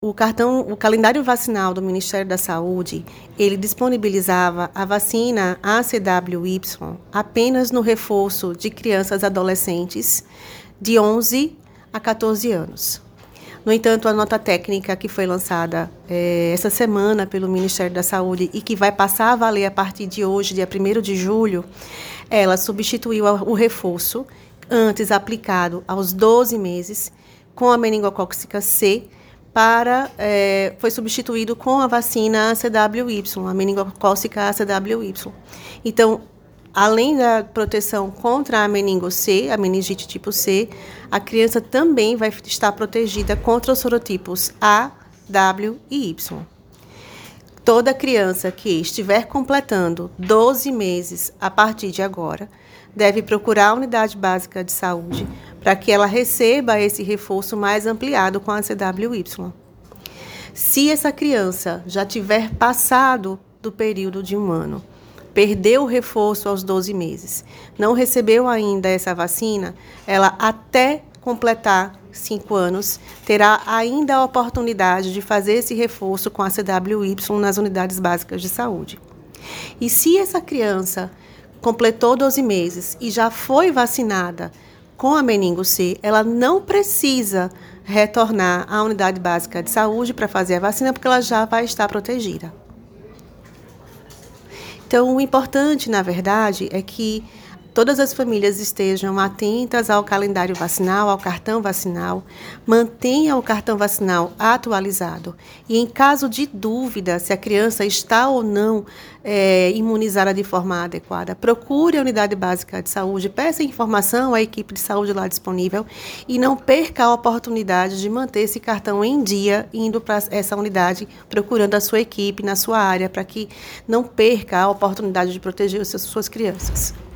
O calendário vacinal do Ministério da Saúde, ele disponibilizava a vacina ACWY apenas no reforço de crianças e adolescentes de 11 a 14 anos. No entanto, a nota técnica que foi lançada essa semana pelo Ministério da Saúde e que vai passar a valer a partir de hoje, dia 1º de julho, ela substituiu o reforço antes aplicado aos 12 meses com a meningocócica C, foi substituído com a vacina ACWY, a meningocócica ACWY. Então, além da proteção contra a meningo C, a meningite tipo C, a criança também vai estar protegida contra os sorotipos A, W e Y. Toda criança que estiver completando 12 meses a partir de agora deve procurar a unidade básica de saúde para que ela receba esse reforço mais ampliado com a CWY. Se essa criança já tiver passado do período de 1 ano, perdeu o reforço aos 12 meses, não recebeu ainda essa vacina, ela até completar 5 anos, terá ainda a oportunidade de fazer esse reforço com a CWY nas unidades básicas de saúde. E se essa criança completou 12 meses e já foi vacinada com a meningo C, ela não precisa retornar à unidade básica de saúde para fazer a vacina, porque ela já vai estar protegida. Então, o importante, na verdade, é que todas as famílias estejam atentas ao calendário vacinal, ao cartão vacinal, mantenham o cartão vacinal atualizado e, em caso de dúvida se a criança está ou não imunizada de forma adequada, procure a unidade básica de saúde, peça informação à equipe de saúde lá disponível e não perca a oportunidade de manter esse cartão em dia, indo para essa unidade, procurando a sua equipe na sua área, para que não perca a oportunidade de proteger as suas crianças.